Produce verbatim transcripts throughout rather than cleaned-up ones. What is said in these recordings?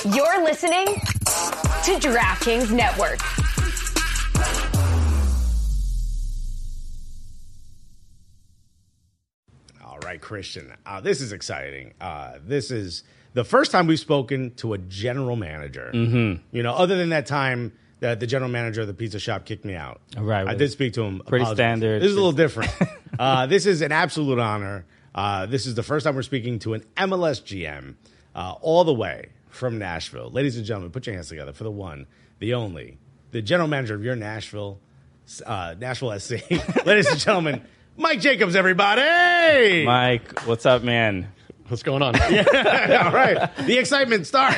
You're listening to DraftKings Network. All right, Christian, uh, this is exciting. Uh, this is the first time we've spoken to a general manager. Mm-hmm. You know, other than that time that the general manager of the pizza shop kicked me out. Right. I did speak to him. Pretty Apologies. standard. This is a little different. uh, this is an absolute honor. Uh, this is the first time we're speaking to an M L S G M uh, all the way from Nashville. Ladies and gentlemen, put your hands together for the one, the only, the general manager of your Nashville, uh, Nashville S C. Ladies and gentlemen, Mike Jacobs, everybody. Mike, what's up, man? What's going on? Yeah, all right. The excitement starts.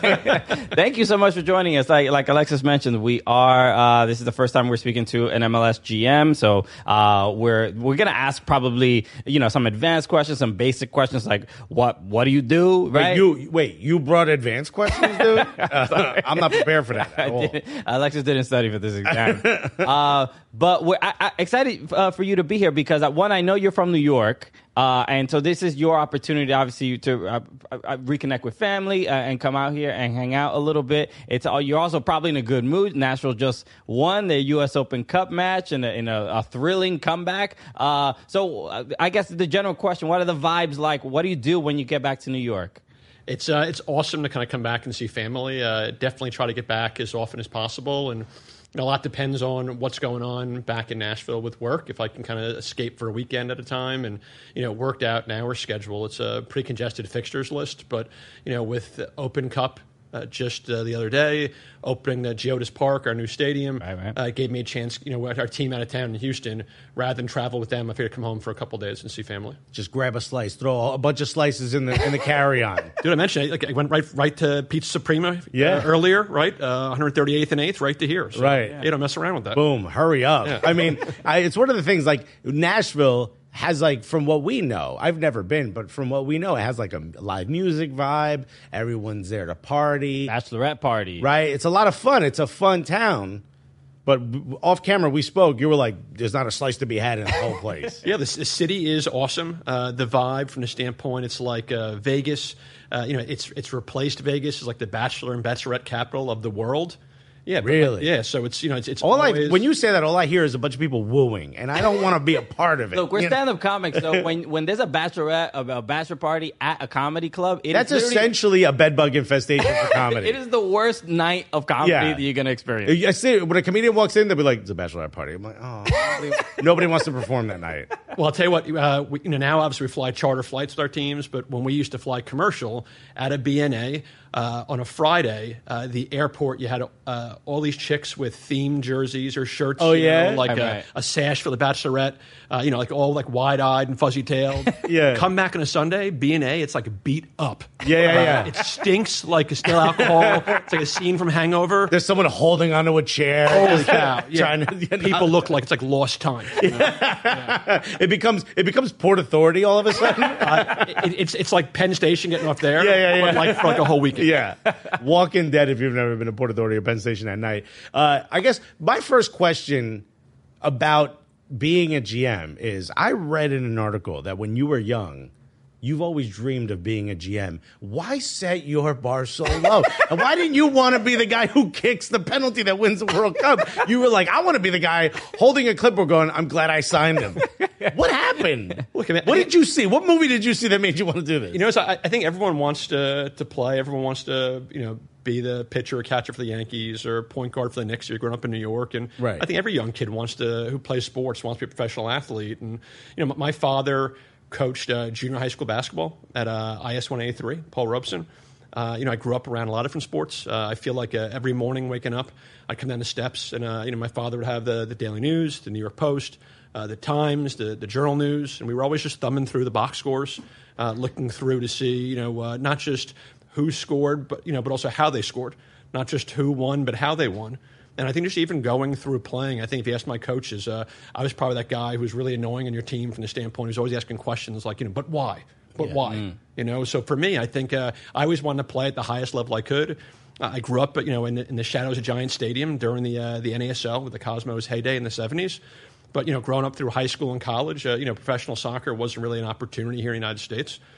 Thank you so much for joining us. Like like Alexis mentioned, we are. Uh, this is the first time we're speaking to an M L S G M, so uh, we're we're gonna ask probably you know some advanced questions, some basic questions like what what do you do? Right? Wait, you wait. You brought advanced questions, dude. Uh, I'm not prepared for that at all. Didn't, Alexis didn't study for this exam, uh, but we're I, I, excited uh, for you to be here because uh, one, I know you're from New York. Uh, and so this is your opportunity, obviously, to uh, uh, reconnect with family uh, and come out here and hang out a little bit. It's all, you're also probably in a good mood. Nashville just won their U S Open Cup match in a, in a, a thrilling comeback. Uh, so uh, I guess the general question, what are the vibes like? What do you do when you get back to New York? It's uh, it's awesome to kind of come back and see family. Uh, definitely try to get back as often as possible. And you know, a lot depends on what's going on back in Nashville with work. If I can kind of escape for a weekend at a time and, you know, worked out an hour schedule. It's a pretty congested fixtures list. But, you know, with Open Cup uh, just uh, the other day, opening the Geodis Park, our new stadium, right, right. Uh, gave me a chance, you know, with our team out of town in Houston, rather than travel with them, I figured to come home for a couple of days and see family. Just grab a slice, throw a bunch of slices in the in the carry-on. Dude, I mentioned it. Like, I went right right to Pizza Suprema yeah. uh, earlier, right? Uh, one thirty-eighth and eighth, right to here. So, right. Yeah. You don't mess around with that. Boom, hurry up. Yeah. I mean, I, it's one of the things, like, Nashville has, like, from what we know, I've never been, but from what we know, it has, like, a live music vibe. Everyone's there to party. Bachelorette party. Right? It's a lot of fun. It's a fun town. But off camera, we spoke. You were like, there's not a slice to be had in the whole place. Yeah, the, the city is awesome. Uh, the vibe from the standpoint, it's like uh, Vegas. Uh, you know, it's it's replaced Vegas as like the Bachelor and Bachelorette capital of the world. Yeah, really? Like, yeah, so it's you know it's, it's all always... I when you say that, all I hear is a bunch of people wooing, and I don't want to be a part of it. Look, we're you know? stand-up comics, so when, when there's a bachelorette, a, a bachelor party at a comedy club, it that's is essentially a bedbug infestation for comedy. It is the worst night of comedy Yeah. that you're going to experience. I see when a comedian walks in, they'll be like, "It's a bachelorette party." I'm like, "Oh, nobody, nobody wants to perform that night." Well, I'll tell you what. Uh, we, you know, now obviously we fly charter flights with our teams, but when we used to fly commercial at a B N A uh, on a Friday, uh, the airport, you had uh, all these chicks with themed jerseys or shirts. Oh, you yeah? know, like Right, a, right. a sash for the Bachelorette. Uh, you know, like all like wide-eyed and fuzzy-tailed. Yeah. Come back on a Sunday, B N A, it's like beat up. Yeah, yeah, yeah. Uh, it stinks like still alcohol. It's like a scene from Hangover. There's someone holding onto a chair. Holy cow! Yeah. Trying to, you know, People look like it's like lost time. You know? it becomes it becomes Port Authority all of a sudden. uh, it, it's it's like Penn Station getting off there. Yeah, yeah, yeah. But like for like a whole weekend. Yeah. Walking Dead, if you've never been to Port Authority or Penn Station at night. Uh, I guess my first question about being a G M is, I read in an article that when you were young, you've always dreamed of being a G M. Why set your bar so low? And why didn't you want to be the guy who kicks the penalty that wins the World Cup? You were like, I want to be the guy holding a clipboard going, I'm glad I signed him. What happened? Look, I mean, what did you see? What movie did you see that made you want to do this? You know, so I, I think everyone wants to to play. Everyone wants to, you know, be the pitcher or catcher for the Yankees or point guard for the Knicks. You're growing up in New York, and Right. I think every young kid wants to who plays sports wants to be a professional athlete. And you know, my father coached uh, junior high school basketball at uh, I S one eighty-three, Paul Robeson. Uh, you know, I grew up around a lot of different sports. Uh, I feel like uh, every morning waking up, I'd come down the steps, and uh, you know, my father would have the the Daily News, the New York Post, uh, the Times, the the Journal News, and we were always just thumbing through the box scores, uh, looking through to see, you know, uh, not just who scored, but you know, but also how they scored. Not just who won, but how they won. And I think just even going through playing, I think if you ask my coaches, uh, I was probably that guy who was really annoying on your team from the standpoint who's always asking questions like, you know, but why? But Yeah. why? Mm. You know, so for me, I think uh, I always wanted to play at the highest level I could. Uh, I grew up, you know, in the, in the shadows of Giant Stadium during the uh, the N A S L with the Cosmos heyday in the seventies. But, you know, growing up through high school and college, uh, you know, professional soccer wasn't really an opportunity here in the United States.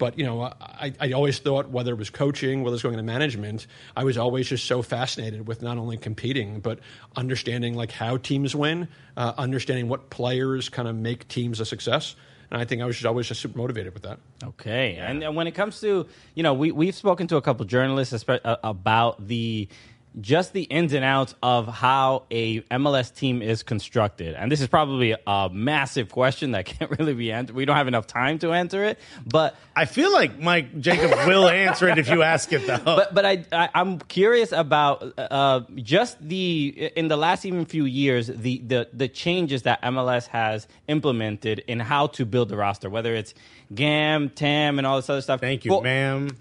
But, you know, I, I always thought whether it was coaching, whether it was going into management, I was always just so fascinated with not only competing, but understanding like how teams win, uh, understanding what players kind of make teams a success. And I think I was just always just super motivated with that. Okay. Yeah. And, and when it comes to, you know, we, we've spoken to a couple journalists about the just the ins and outs of how a M L S team is constructed. And this is probably a massive question that can't really be answered. We don't have enough time to answer it. But I feel like Mike Jacobs will answer it if you ask it, though. But but I, I I'm curious about uh, just the in the last even few years the, the the changes that M L S has implemented in how to build the roster, whether it's G A M, T A M, and all this other stuff. Thank you, well, ma'am.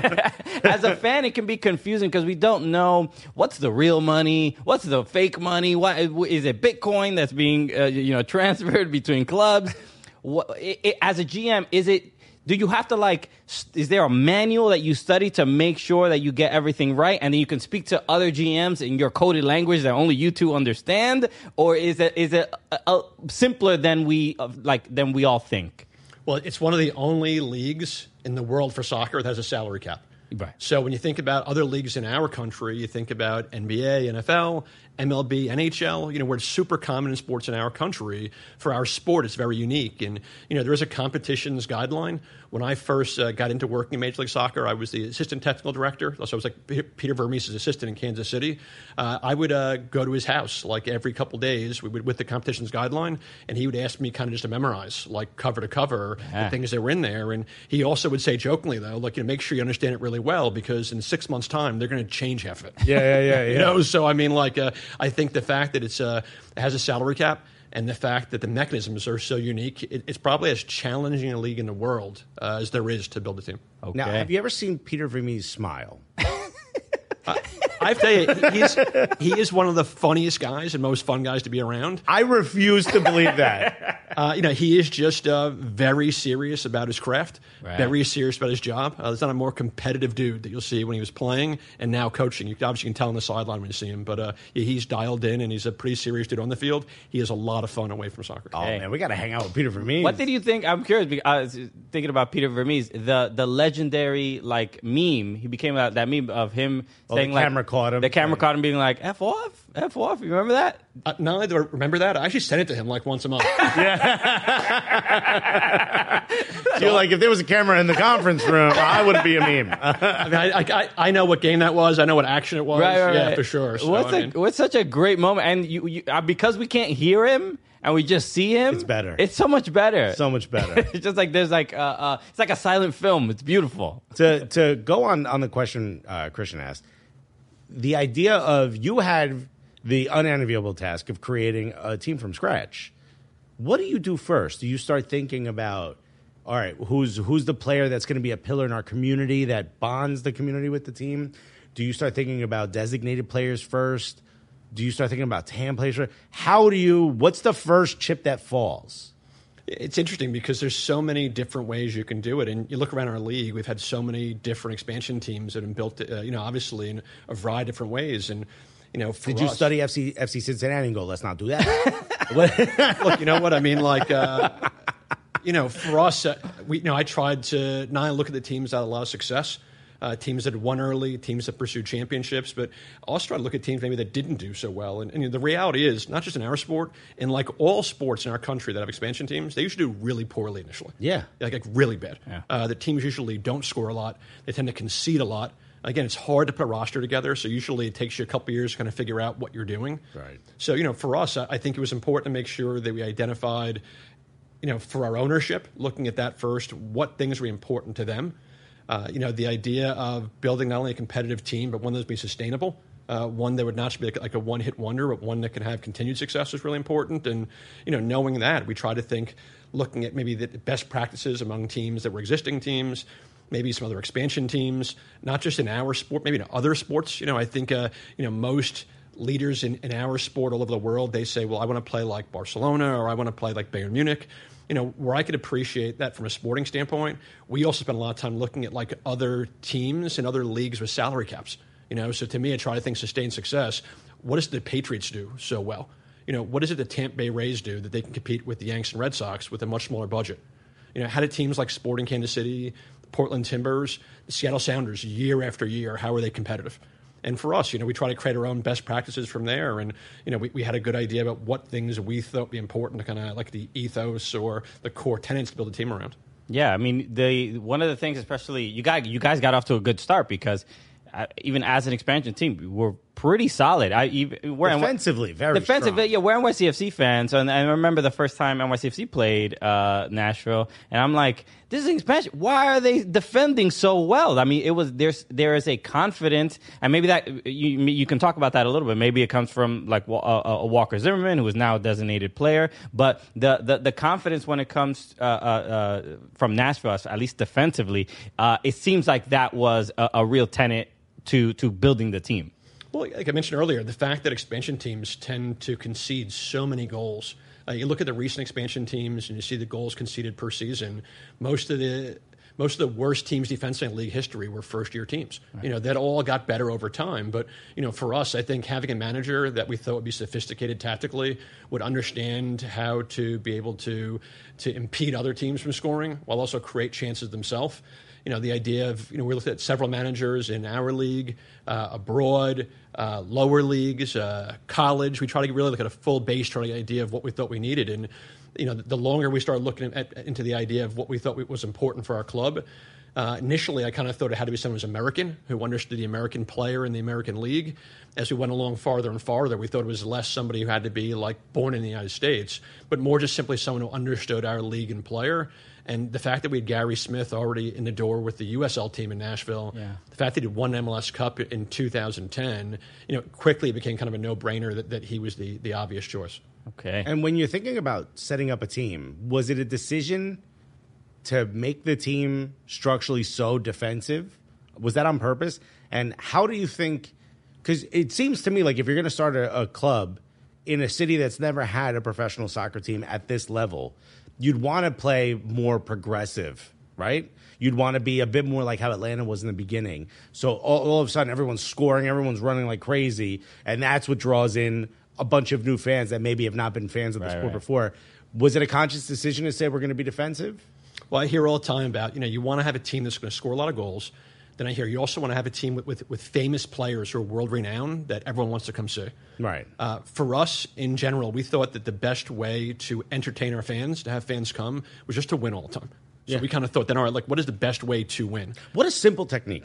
As a fan, it can be confusing because we don't know what's the real money, what's the fake money. What is it? Bitcoin that's being uh, you know transferred between clubs. What, it, it, as a G M, is it? Do you have to like? Is there a manual that you study to make sure that you get everything right, and then you can speak to other G Ms in your coded language that only you two understand, or is it is it a, a simpler than we like than we all think? Well, it's one of the only leagues in the world for soccer that has a salary cap. Right. So when you think about other leagues in our country, you think about N B A, N F L, M L B, N H L, you know, where it's super common in sports in our country. For our sport, it's very unique. And, you know, there is a competitions guideline. When I first uh, got into working in Major League Soccer, I was the assistant technical director. So I was like Peter Vermes' assistant in Kansas City. Uh, I would uh, go to his house like every couple days we would, with the competitions guideline, and he would ask me kind of just to memorize, like cover to cover, yeah. the things that were in there. And he also would say jokingly, though, like, you know, make sure you understand it really well, because in six months' time, they're going to change half of it. Yeah, yeah, yeah. yeah. You know, so I mean, like, uh, I think the fact that it's uh, it has a salary cap, and the fact that the mechanisms are so unique, it, it's probably as challenging a league in the world uh, as there is to build a team. Okay. Now, have you ever seen Peter Vermes smile? I, I tell you, he's, he is one of the funniest guys and most fun guys to be around. I refuse to believe that. Uh, you know, he is just uh, very serious about his craft, right. very serious about his job. Uh, there's not a more competitive dude that you'll see when he was playing and now coaching. You obviously can tell on the sideline when you see him, but uh, yeah, he's dialed in, and he's a pretty serious dude on the field. He has a lot of fun away from soccer. Oh, hey. man, we got to hang out with Peter Vermes. What did you think? I'm curious, because I was thinking about Peter Vermes, the the legendary like meme. He became that, that meme of him oh, saying the like, camera caught him. The camera right. caught him being like, F off, F off. You remember that? Uh, not only do I remember that, I actually sent it to him like once a month. You're like, if there was a camera in the conference room, I would be a meme. I mean, I, I, I know what game that was. I know what action it was. Right, right, yeah, right. for sure. So, what's, I a, mean, what's such a great moment, and you, you uh, because we can't hear him and we just see him. It's better. It's so much better. So much better. It's just like there's like uh, uh, it's like a silent film. It's beautiful. to to go on on the question uh, Christian asked, the idea of you had the unenviable task of creating a team from scratch. What do you do first? Do you start thinking about, all right, who's who's the player that's going to be a pillar in our community that bonds the community with the team? Do you start thinking about designated players first? Do you start thinking about T A M players first? How do you, what's the first chip that falls? It's interesting because there's so many different ways you can do it. And you look around our league, we've had so many different expansion teams that have been built, uh, you know, obviously in a variety of different ways. And, you know, for Did you us, study F C, F C Cincinnati and go, let's not do that? Look, you know what I mean? Like, uh, you know, for us, uh, we, you know, I tried to not only look at the teams that had a lot of success, uh, teams that had won early, teams that pursued championships, but also try to look at teams maybe that didn't do so well. And, and you know, the reality is, not just in our sport, in like all sports in our country that have expansion teams, they usually do really poorly initially. Yeah. Like, like really bad. Yeah. Uh, the teams usually don't score a lot. They tend to concede a lot. Again, it's hard to put a roster together, so usually it takes you a couple years to kind of figure out what you're doing. Right. So, you know, for us, I think it was important to make sure that we identified, you know, for our ownership, looking at that first, what things were important to them. Uh, you know, the idea of building not only a competitive team, but one that would be sustainable, uh, one that would not just be like, like a one-hit wonder, but one that can have continued success was really important. And, you know, knowing that, we try to think, looking at maybe the best practices among teams that were existing teams, maybe some other expansion teams, not just in our sport, maybe in other sports. You know, I think, uh, you know, most leaders in, in our sport all over the world, they say, well, I want to play like Barcelona, or I want to play like Bayern Munich. You know, where I could appreciate that from a sporting standpoint, we also spend a lot of time looking at like other teams and other leagues with salary caps. You know, so to me, I try to think sustained success. What does the Patriots do so well? You know, what is it the Tampa Bay Rays do that they can compete with the Yankees and Red Sox with a much smaller budget? You know, how do teams like Sporting Kansas City, Portland Timbers, the Seattle Sounders, year after year. How are they competitive? And for us, you know, we try to create our own best practices from there. And, you know, we, we had a good idea about what things we thought would be important to kind of like the ethos or the core tenets to build a team around. Yeah, I mean, the one of the things, especially you guys, you guys got off to a good start because uh, even as an expansion team, we're pretty solid. I even we're defensively N- very defensively, strong. yeah. We're N Y C F C fans, and I remember the first time N Y C F C played uh, Nashville, and I'm like, this is expansion. Why are they defending so well? I mean, it was there's there is a confidence, and maybe that you you can talk about that a little bit. Maybe it comes from like a, a Walker Zimmerman, who is now a designated player, but the the, the confidence when it comes uh, uh, uh, from Nashville, at least defensively, uh, it seems like that was a, a real tenet to to building the team. Well, like I mentioned earlier, the fact that expansion teams tend to concede so many goals. Uh, you look at the recent expansion teams and you see the goals conceded per season. Most of the most of the worst teams defensively in league history were first-year teams. Right. You know, that all got better over time. But, you know, for us, I think having a manager that we thought would be sophisticated tactically, would understand how to be able to to impede other teams from scoring while also create chances themselves. You know, the idea of, you know, we looked at several managers in our league, uh, abroad, uh, lower leagues, uh, college. We try to really look at a full base, try to get an idea of what we thought we needed. And, you know, the longer we started looking at, into the idea of what we thought was important for our club, uh, initially I kind of thought it had to be someone who's American, who understood the American player in the American league. As we went along farther and farther, we thought it was less somebody who had to be, like, born in the United States, but more just simply someone who understood our league and player. And the fact that we had Gary Smith already in the door with the U S L team in Nashville, yeah. the fact that he won M L S Cup in two thousand ten, you know, quickly became kind of a no-brainer that, that he was the, the obvious choice. Okay. And when you're thinking about setting up a team, was it a decision to make the team structurally so defensive? Was that on purpose? And how do you think, because it seems to me like if you're going to start a, a club in a city that's never had a professional soccer team at this level, you'd want to play more progressive, right? You'd want to be a bit more like how Atlanta was in the beginning. So all, all of a sudden, everyone's scoring, everyone's running like crazy, and that's what draws in a bunch of new fans that maybe have not been fans of the right, sport right. before. Was it a conscious decision to say we're going to be defensive? Well, I hear all the time about, you know, you want to have a team that's going to score a lot of goals. Then I hear you also want to have a team with, with, with famous players who are world-renowned that everyone wants to come see. Right. Uh, for us, in general, we thought that the best way to entertain our fans, to have fans come, was just to win all the time. So yeah. we kind of thought, then, all right, like, what is the best way to win? What a simple technique.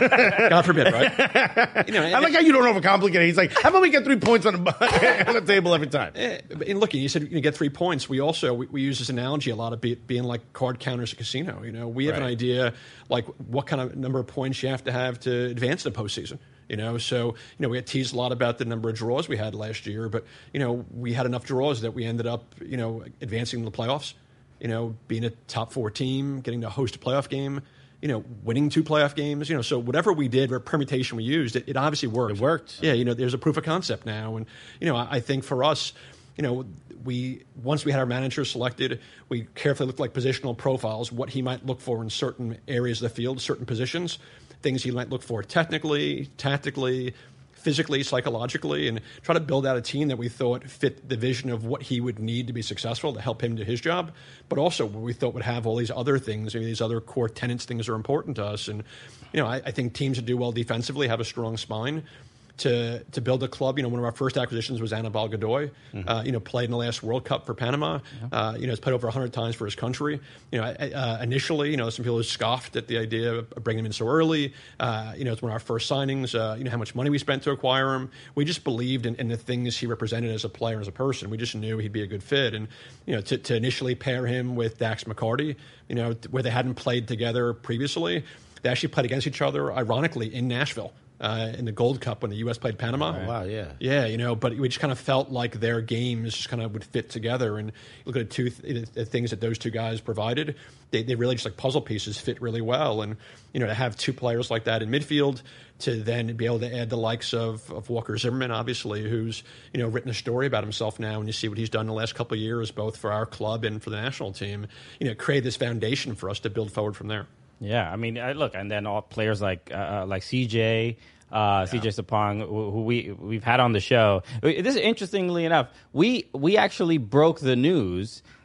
God forbid, right? You know, I like how you don't overcomplicate it. He's like, how about we get three points on the, on the table every time? And look, you said you get three points. We also, we, we use this analogy a lot of be, being like card counters at a casino. You know, we have right. an idea, like, what kind of number of points you have to have to advance the postseason. You know, so, you know, we had teased a lot about the number of draws we had last year, but, you know, we had enough draws that we ended up, you know, advancing the playoffs. You know, being a top four team, getting to host a playoff game, you know, winning two playoff games, you know, so whatever we did, or permutation we used, it, it obviously worked. It worked. Yeah, you know, there's a proof of concept now. And, you know, I, I think for us, you know, we once we had our manager selected, we carefully looked like positional profiles, what he might look for in certain areas of the field, certain positions, things he might look for technically, tactically, physically, psychologically, and try to build out a team that we thought fit the vision of what he would need to be successful to help him do his job, but also what we thought would have all these other things, maybe these other core tenets, things that are important to us. And, you know, I, I think teams that do well defensively have a strong spine. To, to build a club, you know, one of our first acquisitions was Anibal Godoy, mm-hmm. uh, you know, played in the last World Cup for Panama, yeah. uh, you know, has played over one hundred times for his country. You know, uh, initially, you know, some people scoffed at the idea of bringing him in so early. Uh, you know, it's one of our first signings, uh, you know, how much money we spent to acquire him. We just believed in, in the things he represented as a player and as a person. We just knew he'd be a good fit. And, you know, to, to initially pair him with Dax McCarty, you know, where they hadn't played together previously, they actually played against each other, ironically, in Nashville. Uh, in the Gold Cup when the U S played Panama. Oh, wow, yeah. Yeah, you know, but we just kind of felt like their games just kind of would fit together. And look at the two th- the things that those two guys provided. They, they really just like puzzle pieces fit really well. And, you know, to have two players like that in midfield, to then be able to add the likes of, of Walker Zimmerman, obviously, who's, you know, written a story about himself now, and you see what he's done in the last couple of years, both for our club and for the national team, you know, create this foundation for us to build forward from there. Yeah, I mean, I, look, and then all players like uh, like C J, uh, yeah. C J Sapong, who, who we we've had on the show. This is interestingly enough, we we actually broke the news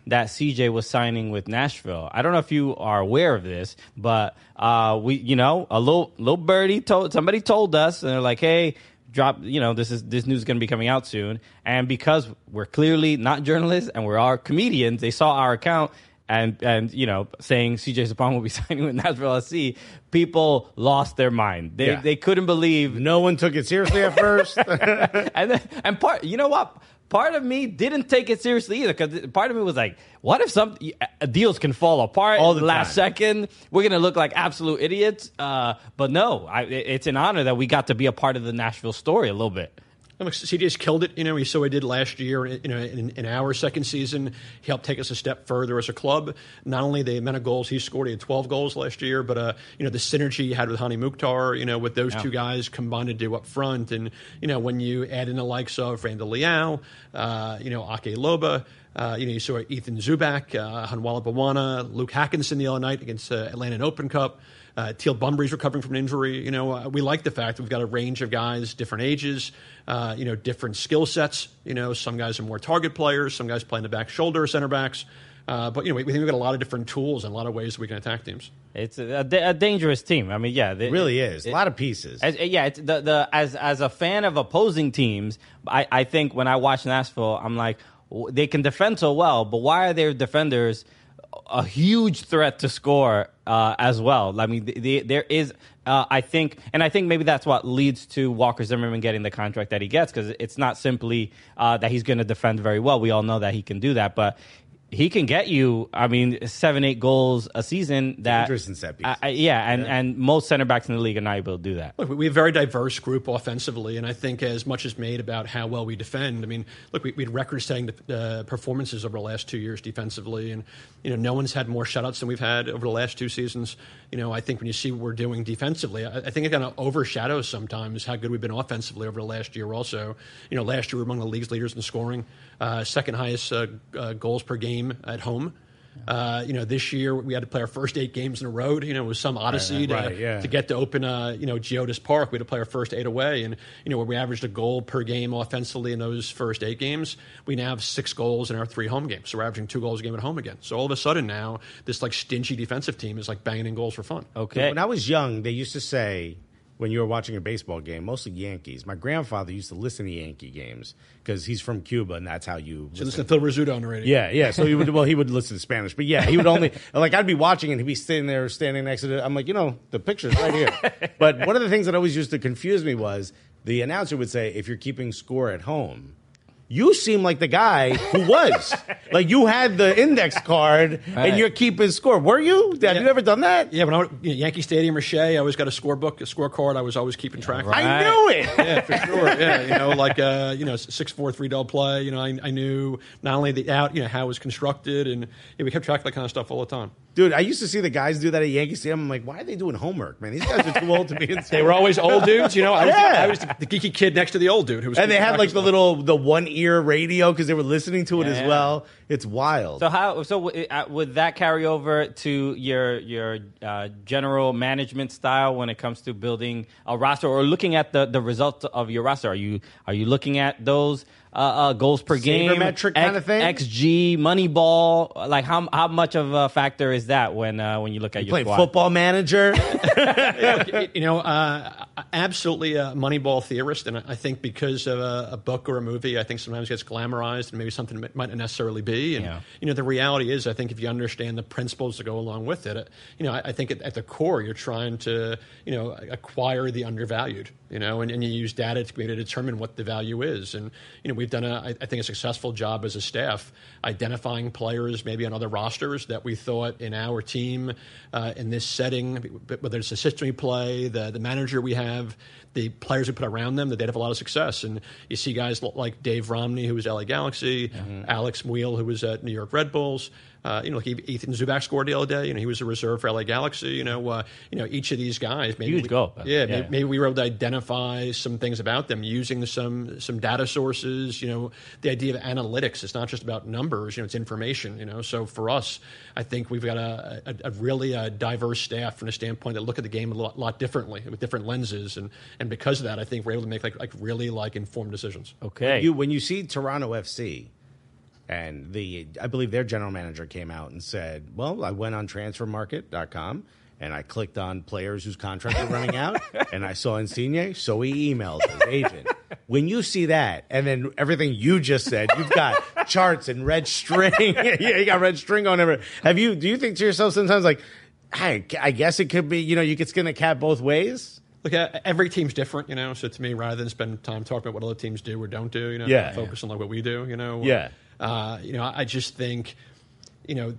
that C J was signing with Nashville. I don't know if you are aware of this, but uh, we, you know, a little little birdie told somebody told us, and they're like, "Hey, drop, you know, this is this news is going to be coming out soon." And because we're clearly not journalists and we're our comedians, they saw our account. And, and you know, saying C J Sapong will be signing with Nashville S C, people lost their mind. They Yeah. they couldn't believe. No one took it seriously at first. and then, and part, you know what? Part of me didn't take it seriously either, because part of me was like, what if some uh, deals can fall apart All the last time. second? We're going to look like absolute idiots. Uh, but no, I, it's an honor that we got to be a part of the Nashville story a little bit. C J's killed it. You know, he so he did last year. You know, in, in our second season, he helped take us a step further as a club. Not only the amount of goals he scored, he had twelve goals last year, but uh, you know, the synergy he had with Hani Mukhtar. You know, with those Yeah. two guys combined to do up front, and you know, when you add in the likes of Randall Leal, uh, you know, Ake Loba. Uh, you know, you saw Ethan Zubak, uh, Hanwala Bawana, Luke Hackinson the other night against uh, Atlanta in Open Cup. Uh, Teal Bunbury's recovering from an injury. You know, uh, we like the fact that we've got a range of guys, different ages, uh, you know, different skill sets. You know, some guys are more target players, some guys play in the back shoulder, center backs. Uh, but, you know, we, we think we've got a lot of different tools and a lot of ways that we can attack teams. It's a, a, a dangerous team. I mean, yeah. It really is. A lot of pieces. As, yeah, it's the, the as as a fan of opposing teams, I, I think when I watch Nashville, I'm like, they can defend so well, but why are their defenders a huge threat to score uh, as well? I mean, the, the, there is, uh, I think, and I think maybe that's what leads to Walker Zimmerman getting the contract that he gets, because it's not simply uh, that he's going to defend very well. We all know that he can do that, but he can get you, I mean, seven, eight goals a season. That Dangerous in set pieces. uh, yeah, and, yeah, and most center backs in the league are not able to do that. Look, we have a very diverse group offensively, and I think as much is made about how well we defend. I mean, look, we, we had record-setting uh, performances over the last two years defensively, and you know, no one's had more shutouts than we've had over the last two seasons. You know, I think when you see what we're doing defensively, I, I think it kind of overshadows sometimes how good we've been offensively over the last year. Also, you know, last year we were among the league's leaders in scoring, uh, second highest uh, uh, goals per game at home. Uh, you know, this year we had to play our first eight games in a row. You know, it was some odyssey right, to, yeah. to get to open, uh, you know, Geodis Park. We had to play our first eight away. And, you know, where we averaged a goal per game offensively in those first eight games, we now have six goals in our three home games. So we're averaging two goals a game at home again. So all of a sudden now, this, like, stingy defensive team is, like, banging in goals for fun. Okay. When I was young, they used to say, when you were watching a baseball game, mostly Yankees. My grandfather used to listen to Yankee games because he's from Cuba, and that's how you So listen to Phil Rizzuto on the radio. Yeah, yeah. So he would, well, he would listen to Spanish, but yeah, he would only like I'd be watching and he'd be sitting there, standing next to the. I'm like, you know, the picture's right here. But one of the things that always used to confuse me was the announcer would say, if you're keeping score at home. You seem like the guy who was. Like, you had the index card Right. and you're keeping score. Were you? Have Yeah. you ever done that? Yeah, when I was you know, Yankee Stadium or Shea, I always got a scorebook, a scorecard. I was always keeping track. Right. I knew it. Yeah, for sure. Yeah, you know, like uh, you know, six four three double play. You know, I, I knew not only the out, you know, how it was constructed, and yeah, we kept track of that kind of stuff all the time. Dude, I used to see the guys do that at Yankee Stadium. I'm like, why are they doing homework, man? These guys are too old to be in They were always old dudes. You know, I was, Yeah. the, I was the, the geeky kid next to the old dude who was. And they keeping had track like of the stuff. little, the one ear radio because they were listening to it Yeah, as yeah. well. It's wild. So how? So w- uh, would that carry over to your your uh, general management style when it comes to building a roster or looking at the, the results of your roster? Are you are you looking at those uh, uh, goals per game, Sabermetric kind of thing? X G, Moneyball? Like how how much of a factor is that when uh, when you look at your Play squad? football manager. You know, uh, absolutely a Moneyball theorist, and I think because of a, a book or a movie, I think sometimes gets glamorized and maybe something that might not necessarily be. And Yeah. you know, the reality is, I think if you understand the principles that go along with it, you know, I, I think at, at the core, you're trying to, you know, acquire the undervalued. You know, and, and you use data to be able to determine what the value is. And you know, we've done a, I I think, a successful job as a staff identifying players maybe on other rosters that we thought in our team uh, in this setting, whether it's the system we play, the the manager we have, the players we put around them, that they'd have a lot of success. And you see guys like Dave Romney, who was L A Galaxy, mm-hmm. Alex Muehl, who was at New York Red Bulls. Uh, you know, like Ethan Zubak scored the other day. You know, he was a reserve for L A Galaxy. You know, uh, you know, each of these guys, maybe Huge we, goal. Yeah, Yeah. Maybe, maybe we were able to identify some things about them using some some data sources. You know, the idea of analytics. It's not just about numbers. You know, it's information. You know, so for us, I think we've got a, a, a really uh, diverse staff from the standpoint that look at the game a lot, lot differently with different lenses, and and because of that, I think we're able to make like like really like informed decisions. Okay. you when you see Toronto F C, And the I believe their general manager came out and said, well, I went on transfer market dot com and I clicked on players whose contracts are running out, and I saw Insigne, so he emailed his agent. When you see that, and then everything you just said, you've got charts and red string. Yeah, you got red string on everything. Have you? Do you think to yourself sometimes like, hey, I guess it could be, you know, you could skin a cat both ways? Look, uh, every team's different, you know. So to me, rather than spend time talking about what other teams do or don't do, you know, yeah, focus yeah. on like what we do, you know. Yeah. Uh, you know, I just think, you know,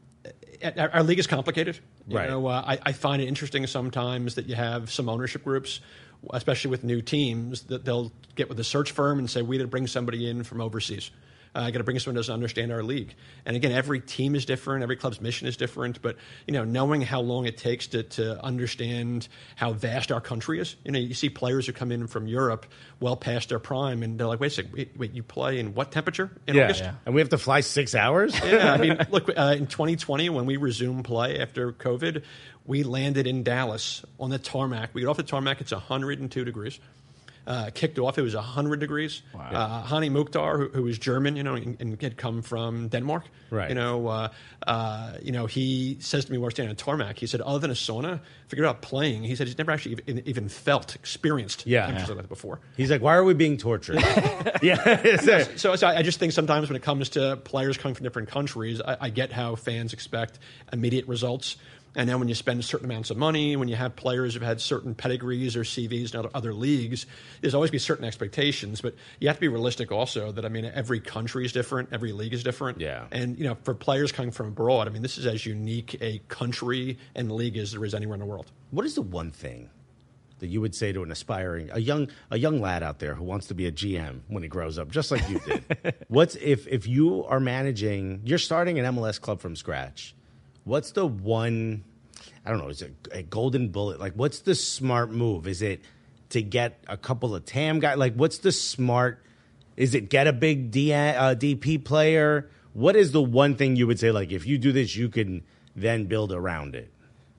our, our league is complicated. You right. know, uh, I, I find it interesting sometimes that you have some ownership groups, especially with new teams, that they'll get with a search firm and say, we got to bring somebody in from overseas. I uh, got to bring someone who doesn't understand our league. And again, every team is different. Every club's mission is different. But, you know, knowing how long it takes to, to understand how vast our country is. You know, you see players who come in from Europe well past their prime, and they're like, wait a second, wait, wait you play in what temperature in yeah, August? Yeah. And we have to fly six hours? Yeah, I mean, look, uh, in twenty twenty, when we resumed play after COVID, we landed in Dallas on the tarmac. We get off the tarmac, it's one hundred two degrees. Uh, kicked off, it was one hundred degrees. Wow. Uh, Hani Mukhtar, who, who was German, you know, and, and had come from Denmark. Right. You know, uh, uh, you know, he says to me, we're standing on tarmac. He said, other than a sauna, forget about playing. He said he's never actually even, even felt, experienced yeah. temperatures like that before. He's like, why are we being tortured? yeah. so, so I just think sometimes when it comes to players coming from different countries, I, I get how fans expect immediate results. And then when you spend certain amounts of money, when you have players who've had certain pedigrees or C Vs in other, other leagues, there's always be certain expectations. But you have to be realistic also that, I mean, every country is different. Every league is different. Yeah. And, you know, for players coming from abroad, I mean, this is as unique a country and league as there is anywhere in the world. What is the one thing that you would say to an aspiring, a young a young lad out there who wants to be a G M when he grows up, just like you did? What's if, if you are managing, you're starting an M L S club from scratch, what's the one, I don't know, is it a golden bullet? Like, what's the smart move? Is it to get a couple of T A M guys? Like, what's the smart, is it get a big D, uh, D P player? What is the one thing you would say, like, if you do this, you can then build around it?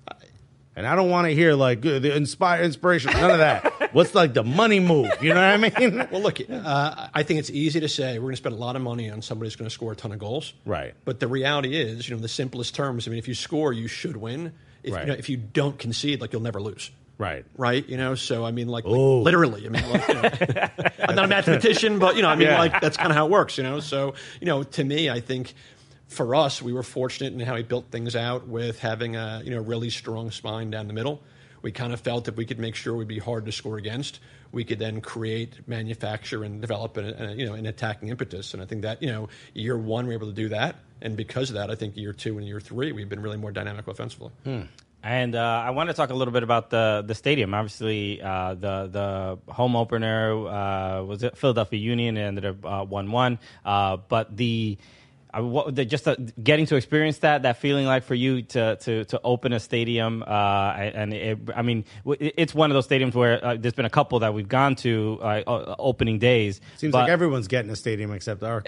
And I don't want to hear, like, the inspire, inspiration, none of that. What's, like, the money move? You know what I mean? Well, look, uh, I think it's easy to say we're going to spend a lot of money on somebody who's going to score a ton of goals. Right. But the reality is, you know, the simplest terms, I mean, if you score, you should win. If, right. you know, if you don't concede, like, you'll never lose. Right. Right? You know, so, I mean, like, like literally. I mean, like, you know, I'm not a mathematician, but, you know, I mean, yeah. like, that's kind of how it works, you know? So, you know, to me, I think for us, we were fortunate in how he built things out with having a, you know, really strong spine down the middle. We kind of felt if we could make sure we'd be hard to score against, we could then create, manufacture, and develop an, an, you know, an attacking impetus. And I think that, you know, year one, we were able to do that. And because of that, I think year two and year three, we've been really more dynamic offensively. Hmm. And uh, I want to talk a little bit about the the stadium. Obviously, uh, the the home opener uh, was it Philadelphia Union. It ended up uh, one one. Uh, but the Uh, what, the, just uh, getting to experience that, that feeling like for you to to, to open a stadium, uh, and it, I mean, it's one of those stadiums where uh, there's been a couple that we've gone to uh, opening days. Seems but, like everyone's getting a stadium except ours.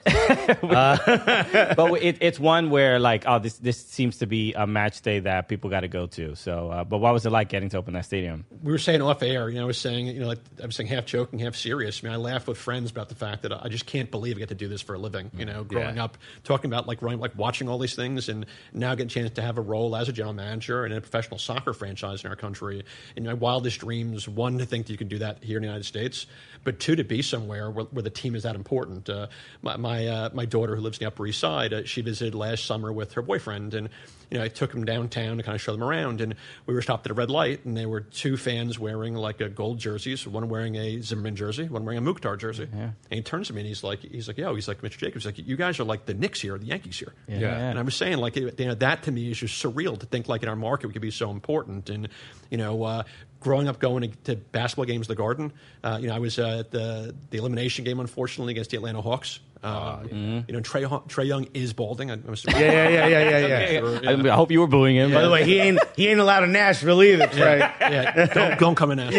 uh. But it, it's one where like, oh, this this seems to be a match day that people got to go to. So, uh, but what was it like getting to open that stadium? We were saying off air, you know, I was saying, you know, like I was saying half joking, half serious. I mean, I laughed with friends about the fact that I just can't believe I get to do this for a living. You know, growing yeah. up. Talking about like running, like watching all these things, and now getting a chance to have a role as a general manager in a professional soccer franchise in our country. In my wildest dreams, one, to think that you can do that here in the United States, but two, to be somewhere where, where the team is that important. Uh, my my, uh, my daughter, who lives in the Upper East Side, uh, she visited last summer with her boyfriend, and you know, I took them downtown to kind of show them around, and we were stopped at a red light, and there were two fans wearing like a gold jerseys, one wearing a Zimmerman jersey, one wearing a Mukhtar jersey. Yeah. And he turns to me and he's like, he's like, yo, he's like, Mister Jacobs, like, you guys are like the Knicks here, the Yankees here. Yeah. Yeah. And I was saying, like, you know, that to me is just surreal to think like in our market we could be so important. And you know, uh, growing up going to, to basketball games at the Garden, uh, you know, I was uh, at the the elimination game, unfortunately, against the Atlanta Hawks. Uh, mm-hmm. You know, Trey Trey Young is balding. I'm assuming. Yeah, yeah, yeah, yeah, yeah. yeah. Sure, yeah. I, I hope you were booing him. Yeah. By the way, he ain't he ain't allowed in Nashville either, Trey. Yeah, yeah. Don't, don't come in Nashville.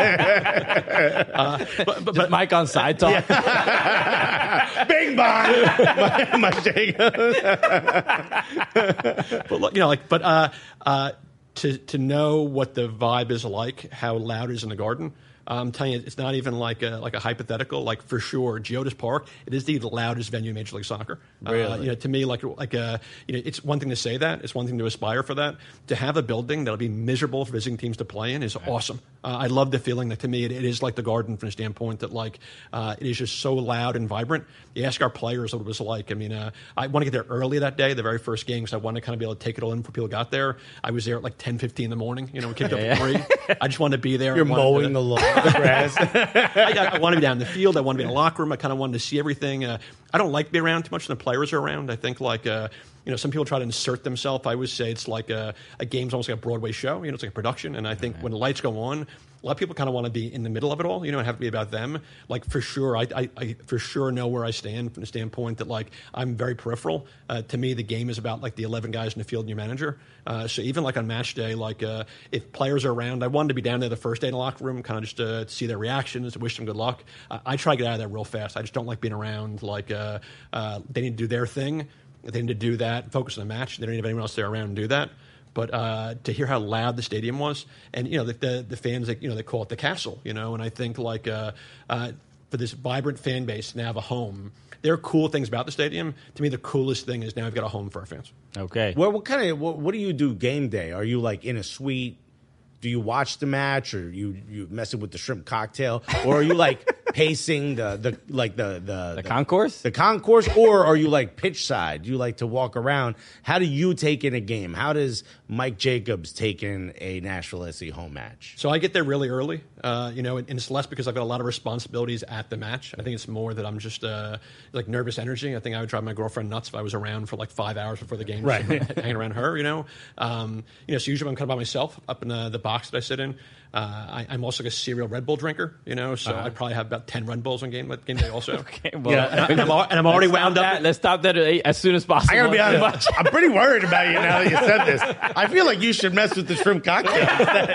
Yeah. uh, but, but, but Mike on side talk. Yeah. Bing bong. my, my but look, you know, like, but uh, uh, to to know what the vibe is like, how loud it is in the Garden. I'm telling you, it's not even like a like a hypothetical. Like for sure, Geodis Park, it is the loudest venue in Major League Soccer. Really? Uh, you know, to me, like like a you know, it's one thing to say that, it's one thing to aspire for that. To have a building that'll be miserable for visiting teams to play in is right. awesome. Uh, I love the feeling that to me it, it is like the Garden from the standpoint that like uh, it is just so loud and vibrant. You ask our players what it was like. I mean, uh, I want to get there early that day, the very first game, because I want to kind of be able to take it all in before people got there. I was there at like ten fifteen in the morning. You know, we kicked up at three. I just wanted to be there. You're mowing to, the lawn, the grass. I, I want to be down in the field. I want to be in the locker room. I kind of wanted to see everything. Uh, I don't like to be around too much when the players are around. I think like uh, you know, some people try to insert themselves. I always say it's like a, a game's almost like a Broadway show. You know, it's like a production. And I think when the lights go on, a lot of people kind of want to be in the middle of it all, you know, and have to be about them. Like, for sure, I, I, I for sure know where I stand from the standpoint that, like, I'm very peripheral. Uh, to me, the game is about, like, the eleven guys in the field and your manager. Uh, so even, like, on match day, like, uh, if players are around, I wanted to be down there the first day in the locker room, kind of just uh, to see their reactions, to wish them good luck. Uh, I try to get out of there real fast. I just don't like being around. Like, uh, uh, they need to do their thing. They need to do that, focus on the match. They don't need anyone else there around and do that. But uh, to hear how loud the stadium was, and you know the the, the fans, like, you know, they call it the castle, you know, and I think like uh, uh, for this vibrant fan base to now have a home, there are cool things about the stadium. To me, the coolest thing is now we've got a home for our fans. Okay. Well, what kind of what, what do you do game day? Are you like in a suite? Do you watch the match, or you you messing with the shrimp cocktail, or are you like pacing the the like the the, the concourse, the concourse, or are you like pitch side? Do you like to walk around? How do you take in a game? How does Mike Jacobs take in a Nashville S C home match? So I get there really early, uh, you know, and it's less because I've got a lot of responsibilities at the match. I think it's more that I'm just uh, like nervous energy. I think I would drive my girlfriend nuts if I was around for like five hours before the game, right? Hanging around her, you know. Um, you know, so usually I'm kind of by myself up in the, the box that I sit in. Uh, I, I'm also like a serial Red Bull drinker, you know, so uh-huh. I probably have about ten Red Bulls on game game day also. Okay, well, yeah, and, I, and, I'm, and I'm already wound up. That, let's stop that as soon as possible. I gotta be honest, I'm pretty worried about you now that you said this. I feel like you should mess with the shrimp cocktail.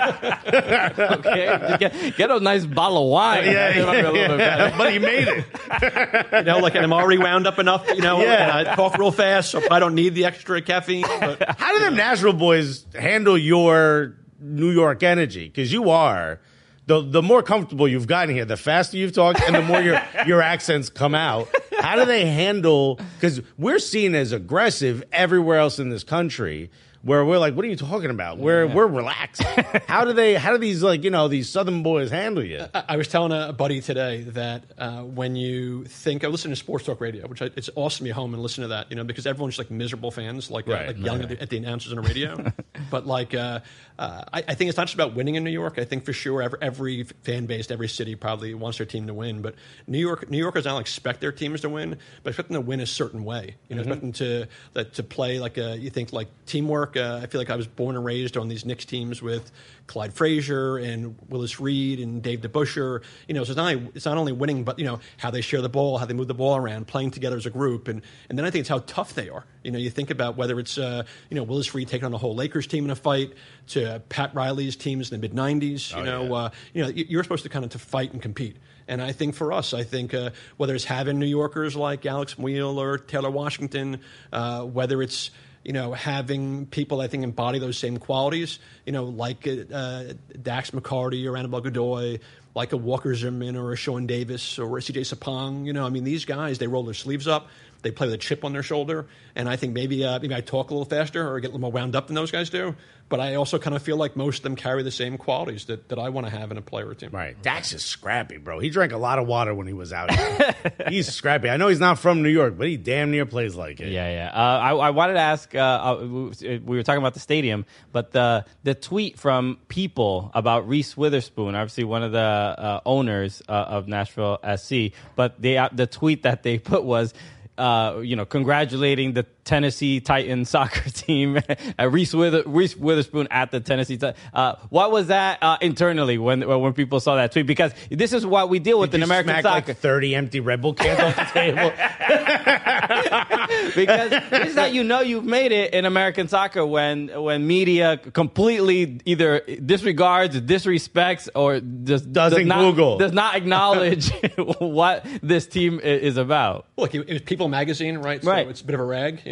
Okay, get, get a nice bottle of wine. Yeah, yeah, yeah, yeah. But he made it. You know, like, and I'm already wound up enough, you know, yeah. and I talk real fast, so I don't need the extra caffeine. But, how do them Nashville boys handle your New York energy? Because you are the the more comfortable you've gotten here, the faster you've talked, and the more your your accents come out. How do they handle? Because we're seen as aggressive everywhere else in this country, where we're like, what are you talking about? We're yeah. we're relaxed. How do they? How do these like you know these Southern boys handle you? I, I was telling a buddy today that uh, when you think I listen to Sports Talk Radio, which I, it's awesome to be home and listen to that, you know, because everyone's just like miserable fans, like right, uh, like yelling right. at, the, at the announcers on the radio. But like, uh, uh, I, I think it's not just about winning in New York. I think for sure every, every fan base, every city probably wants their team to win. But New York, New Yorkers don't expect their teams to win, but expect them to win a certain way. You know, mm-hmm. expect them to that, to play like a, you think like teamwork. Uh, I feel like I was born and raised on these Knicks teams with Clyde Frazier and Willis Reed and Dave DeBusschere. You know, so it's not only, it's not only winning, but you know how they share the ball, how they move the ball around, playing together as a group, and and then I think it's how tough they are. You know, you think about whether it's uh, you know Willis Reed taking on the whole Lakers team in a fight, to Pat Riley's teams in the mid nineties. You oh, know, yeah. uh, you know you're supposed to kind of to fight and compete. And I think for us, I think uh, whether it's having New Yorkers like Alex Wheel or Taylor Washington, uh, whether it's you know, having people I think embody those same qualities, you know, like uh, Dax McCarty or Annabelle Godoy, like a Walker Zimmerman or a Sean Davis or a C J Sapong. You know, I mean, these guys, they roll their sleeves up. They play with a chip on their shoulder. And I think maybe uh, maybe I talk a little faster or get a little more wound up than those guys do. But I also kind of feel like most of them carry the same qualities that, that I want to have in a player or team. Right. Dax is scrappy, bro. He drank a lot of water when he was out here. He's scrappy. I know he's not from New York, but he damn near plays like it. Yeah, yeah. Uh, I, I wanted to ask, uh, we were talking about the stadium, but the, the tweet from People about Reese Witherspoon, obviously one of the uh, owners uh, of Nashville S C, but they, uh, the tweet that they put was, Uh, you know, congratulating the Tennessee Titans soccer team, uh, Reese, Wither- Reese Witherspoon at the Tennessee Titans. Uh, what was that uh, internally when when people saw that tweet? Because this is what we deal with Did in you American smack soccer. Like thirty empty Red Bull cans off the table. Because this is how you know you've made it in American soccer when when media completely either disregards, disrespects, or just doesn't does not, Google, does not acknowledge what this team is about. Look, it was People Magazine, right? So right. it's a bit of a rag, you know.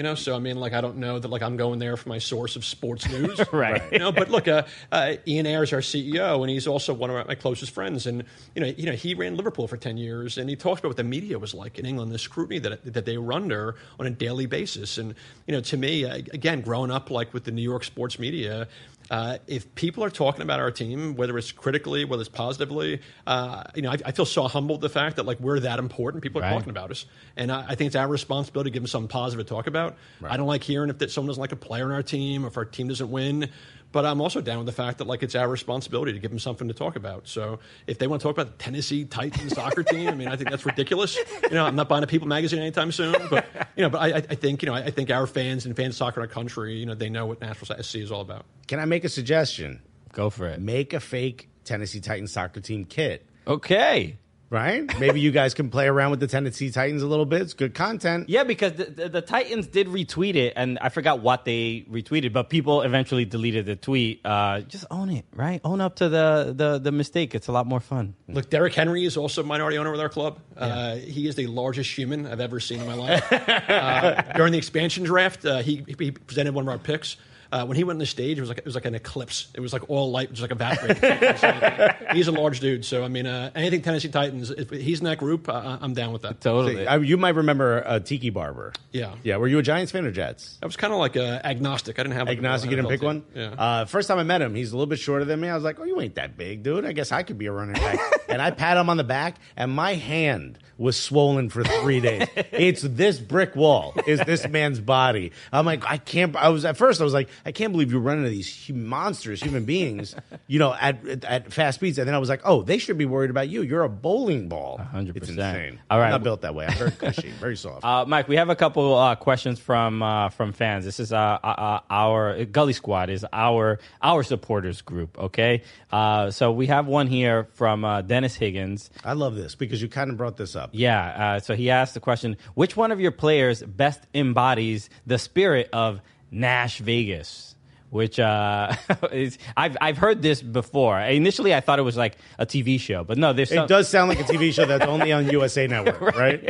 know. So I mean, like, I don't know that like I'm going there for my source of sports news, Right. You know, but look, uh, uh, Ian Ayres, our C E O, and he's also one of my closest friends, and you know, you know, he ran Liverpool for ten years, and he talks about what the media was like in England, the scrutiny that that they were under on a daily basis, and you know, to me, uh, again, growing up like with the New York sports media. Uh, if people are talking about our team, whether it's critically, whether it's positively, uh, you know, I, I feel so humbled the fact that like we're that important. People are Right. talking about us, and I, I think it's our responsibility to give them something positive to talk about. Right. I don't like hearing if that someone doesn't like a player on our team, or if our team doesn't win. But I'm also down with the fact that like it's our responsibility to give them something to talk about. So if they want to talk about the Tennessee Titans soccer team, I mean, I think that's ridiculous. You know, I'm not buying a People magazine anytime soon. But you know, but I, I think you know, I think our fans and fans of soccer in our country, you know, they know what Nashville S C is all about. Can I make a suggestion? Go for it. Make a fake Tennessee Titans soccer team kit, Okay. right? Maybe you guys can play around with the Tennessee Titans a little bit. It's good content. Yeah, because the, the, the Titans did retweet it, and I forgot what they retweeted, but people eventually deleted the tweet. Uh, just own it, right? Own up to the, the, the mistake. It's a lot more fun. Look, Derrick Henry is also a minority owner with our club. Uh, he is the largest human I've ever seen in my life. uh, during the expansion draft, uh, he, he presented one of our picks. Uh, when he went on the stage, it was like it was like an eclipse. It was like all light, just like evaporated. He's a large dude, so I mean, uh, anything Tennessee Titans, if he's in that group, uh, I'm down with that. Totally. I, you might remember uh, Tiki Barber. Yeah. Yeah. Were you a Giants fan or Jets? I was kind of like uh, agnostic. I didn't have like, Agnostic, a you didn't pick N F L one? team. Yeah. Uh, first time I met him, he's a little bit shorter than me. I was like, oh, you ain't that big, dude. I guess I could be a running back. And I pat him on the back, and my hand was swollen for three days. It's this brick wall is this man's body. I'm like, I can't. I was at first, I was like, I can't believe you're running into these monsters, human beings, you know, at at fast speeds. And then I was like, oh, they should be worried about you. You're a bowling ball. one hundred It's percent. insane. All right. I'm not built that way. I'm very cushy, very soft. Uh, Mike, we have a couple uh, questions from uh, from fans. This is uh, uh, our Gully Squad is our our supporters group. Okay, uh, so we have one here from uh, Dennis Higgins. I love this because you kind of brought this up. Yeah, uh, so he asked the question: which one of your players best embodies the spirit of Nash Vegas? Which uh, is I've I've heard this before. Initially, I thought it was like a T V show, but no, there's some, It does sound like a T V show that's only on U S A Network,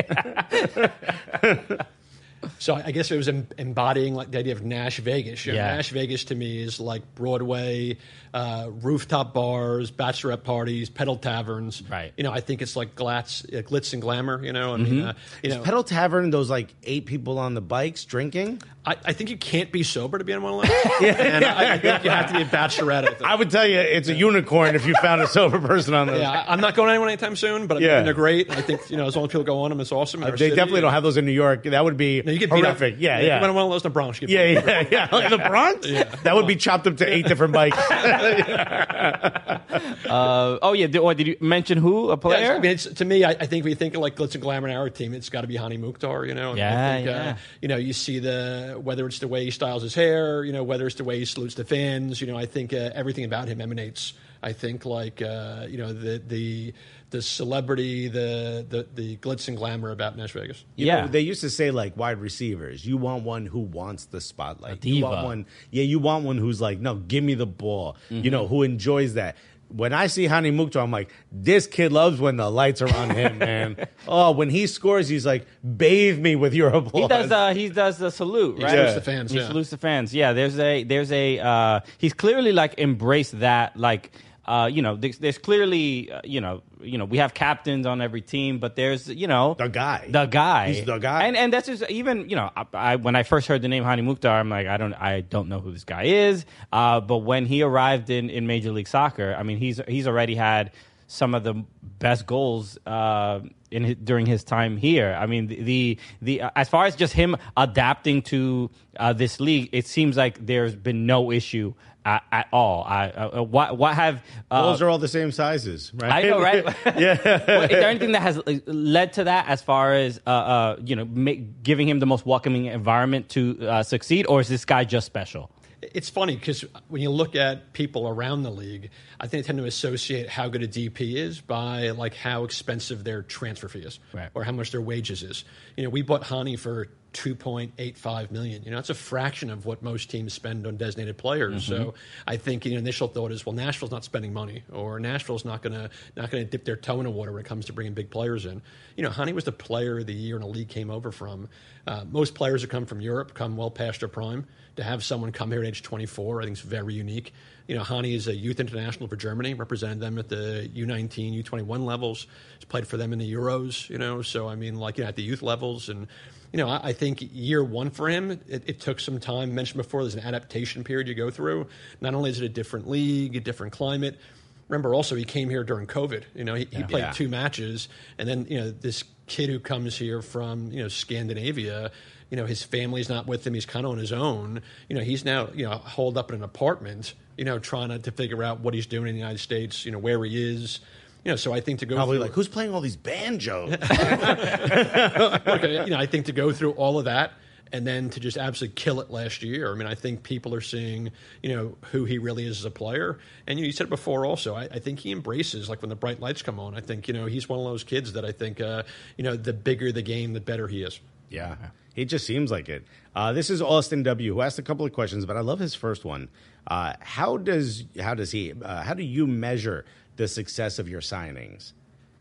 right? So I guess it was em- embodying like the idea of Nash Vegas. You know, Yeah. Nash Vegas to me is like Broadway, uh, rooftop bars, bachelorette parties, pedal taverns. Right. You know, I think it's like glitz, uh, glitz and glamour. You know, I mean, uh, you know, Pedal Tavern, those like eight people on the bikes drinking. I, I think you can't be sober to be on one of those. And I, I think you have to be a bachelorette. I think. I would tell you it's a unicorn if you found a sober person on those. Yeah, I, I'm not going anyone anytime soon, but I Yeah. mean, they're great. I think, you know, as long as people go on them, it's awesome. in our They city. definitely don't have those in New York. That would be No, you get beat up. horrific. Yeah, If you went on yeah. one of those in the Bronx. You get Yeah, beat up. yeah, yeah. In the Bronx? That would be chopped up to eight different bikes. Uh, oh yeah, did, or did you mention who a Yeah, player? I mean, it's, to me, I, I think we think of like glitz and glamour in our team. It's got to be Hani Mukhtar, you know. And Yeah, I think, yeah. Uh, you know, you see the whether it's the way he styles his hair, you know, whether it's the way he salutes the fans. You know, I think uh, everything about him emanates. I think like uh, you know the the the celebrity, the the the glitz and glamour about Nash Vegas. You Yeah. know, they used to say like wide receivers. You want one who wants the spotlight. A You diva. want one, yeah. You want one who's like, no, give me the ball. Mm-hmm. You know, who enjoys that. When I see Hani Mukhtar, I'm like, this kid loves when the lights are on him, man. Oh, when he scores, he's like, bathe me with your applause. He does. Uh, he does the salute, right? salutes the fans, He yeah. salutes the fans. Yeah. There's a. There's a. Uh, he's clearly like embraced that. Like, uh, you know, there's, there's clearly, uh, you know, you know, we have captains on every team, but there's, you know, The guy. the guy, He's the guy. and and that's just even, you know, I, I when I first heard the name Hani Mukhtar, I'm like, I don't, I don't know who this guy is. Uh, but when he arrived in, in Major League Soccer, I mean, he's he's already had some of the best goals uh, in his, during his time here. I mean, the the, the uh, as far as just him adapting to uh, this league, it seems like there's been no issue at, at all. I, uh, what what have uh, Balls are all the same sizes, right? I know, right? Yeah. Well, is there anything that has uh, led to that, as far as uh, uh, you know, make, giving him the most welcoming environment to uh, succeed, or is this guy just special? It's funny because when you look at people around the league, I think they tend to associate how good a D P is by like how expensive their transfer fee is, Right. or how much their wages is. You know, we bought Hani for two point eight five million. You know, it's a fraction of what most teams spend on designated players. Mm-hmm. So I think the you know, initial thought is, well, Nashville's not spending money, or Nashville's not going to not going to dip their toe in the water when it comes to bringing big players in. You know, Hany was the player of the year in a league came over from. Uh, most players who come from Europe come well past their prime. To have someone come here at age twenty-four, I think is very unique. You know, Hany is a youth international for Germany, represented them at the U nineteen, U twenty-one levels. He's played for them in the Euros, you know, so I mean, like, you know, at the youth levels. And, you know, I, I think year one for him, it, it took some time. I mentioned before, there's an adaptation period you go through. Not only is it a different league, a different climate. Remember, also, he came here during COVID. You know, he, yeah. he played yeah. two matches. And then, you know, this kid who comes here from, you know, Scandinavia, you know, his family's not with him. He's kind of on his own. You know, he's now, you know, holed up in an apartment, you know, trying to, to figure out what he's doing in the United States, you know, where he is. You know, so I think to go Probably through, like, who's playing all these banjos? okay, you know, I think to go through all of that and then to just absolutely kill it last year. I mean, I think people are seeing, you know, who he really is as a player. And you, know, you said it before also, I, I think he embraces, like when the bright lights come on, I think, you know, he's one of those kids that I think, uh, you know, the bigger the game, the better he is. Yeah, he just seems like it. Uh, this is Austin W., who asked a couple of questions, but I love his first one. Uh, how does how does he uh, how do you measure the success of your signings?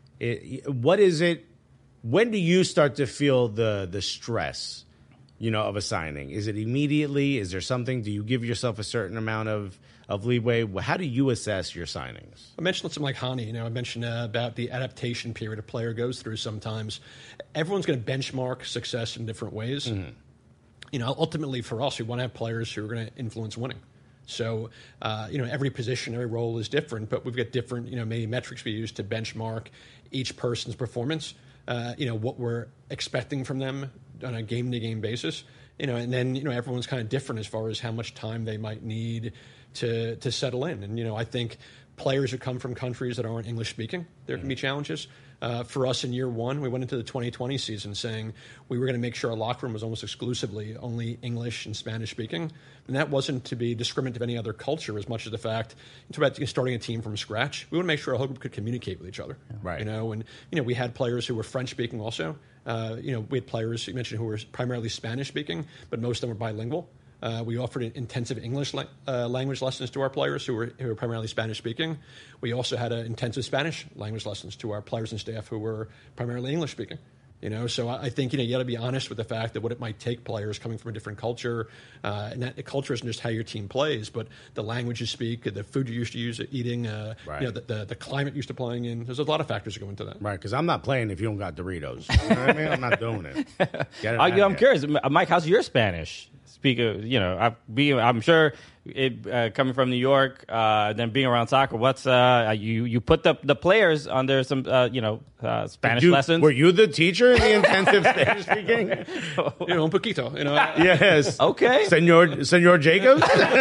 It, what is it? When do you start to feel the the stress, you know, of a signing? Is it immediately? Is there something? Do you give yourself a certain amount of of leeway? How do you assess your signings? I mentioned something like Hany. You know, I mentioned uh, about the adaptation period a player goes through sometimes. Everyone's going to benchmark success in different ways. Mm-hmm. You know, ultimately for us, we want to have players who are going to influence winning. So, uh, you know, every position, every role is different, but we've got different, you know, maybe metrics we use to benchmark each person's performance, uh, you know, what we're expecting from them on a game-to-game basis. You know, and then, you know, everyone's kind of different as far as how much time they might need to to settle in. And, you know, I think players who come from countries that aren't English-speaking, there can be challenges. Uh, for us in year one, we went into the twenty twenty season saying we were going to make sure our locker room was almost exclusively only English and Spanish-speaking. And that wasn't to be discriminative of any other culture as much as the fact, it's about starting a team from scratch. We want to make sure our whole group could communicate with each other. Right. You know, and, you know, we had players who were French-speaking also. Uh, you know, we had players, you mentioned, who were primarily Spanish-speaking, but most of them were bilingual. Uh, we offered intensive English la- uh, language lessons to our players who were who were primarily Spanish-speaking. We also had uh, intensive Spanish language lessons to our players and staff who were primarily English-speaking. You know, so I, I think, you know, you got to be honest with the fact that what it might take players coming from a different culture, uh, and that the culture isn't just how your team plays, but the language you speak, the food you're used to use, eating, uh, right. you know, the, the, the climate you're used to playing in. There's a lot of factors that go into that. Right, because I'm not playing if you don't got Doritos. You know what I mean? I'm not doing it. Get it uh, yeah, I'm curious, Mike, how's your Spanish? Speak of, you know, I, being, I'm sure it, uh, coming from New York, uh, then being around soccer, what's uh, you you put the the players under some uh, you know uh, Spanish you, lessons? Were you the teacher in the intensive Spanish speaking? You know, un poquito. You know. Yes. Okay. Senor Senor Jacobs.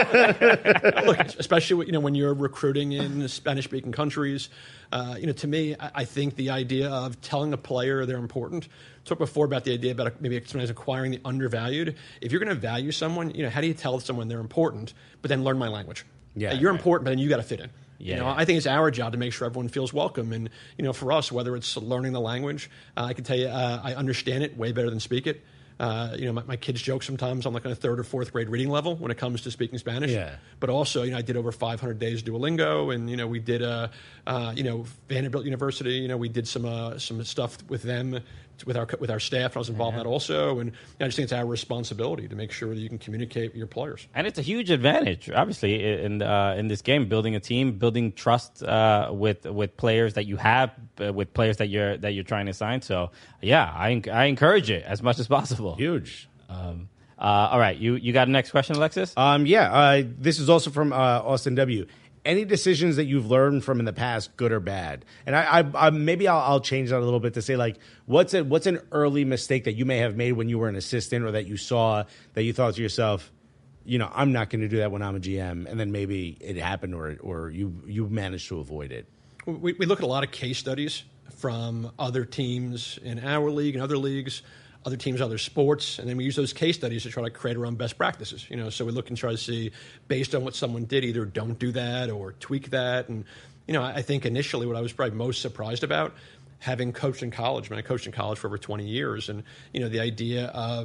Look, especially you know when you're recruiting in Spanish speaking countries, uh, you know, to me, I, I think the idea of telling a player they're important. Talked before about the idea about maybe sometimes acquiring the undervalued. If you're going to value someone, you know, how do you tell someone they're important, but then learn my language? Yeah, uh, you're right. important, but then you got to fit in. Yeah, you know, yeah. I think it's our job to make sure everyone feels welcome. And you know, for us, whether it's learning the language, uh, I can tell you, uh, I understand it way better than speak it. Uh, you know, my, my kids joke sometimes I'm like on a third or fourth grade reading level when it comes to speaking Spanish. Yeah. But also, you know, I did over five hundred days Duolingo, and you know, we did, uh, uh, you know, Vanderbilt University. You know, we did some uh, some stuff with them, with our with our staff. I was involved in that also, and you know, I just think it's our responsibility to make sure that you can communicate with your players. And it's a huge advantage, obviously, in uh, in this game, building a team, building trust uh, with with players that you have, uh, with players that you're that you're trying to sign. So, yeah, I I encourage it as much as possible. Huge. Um, uh, all right, you you got a next question, Alexis? Um, yeah, uh, this is also from uh, Austin W. Any decisions that you've learned from in the past, good or bad? And I, I, I maybe I'll, I'll change that a little bit to say, like, what's a, what's an early mistake that you may have made when you were an assistant, or that you saw that you thought to yourself, you know, I'm not going to do that when I'm a G M, and then maybe it happened, or or you you managed to avoid it. We, we look at a lot of case studies from other teams in our league and other leagues, other teams, other sports, and then we use those case studies to try to create our own best practices. You know, so we look and try to see, based on what someone did, either don't do that or tweak that. And you know, I think initially what I was probably most surprised about, having coached in college, I mean, I coached in college for over twenty years, and you know, the idea of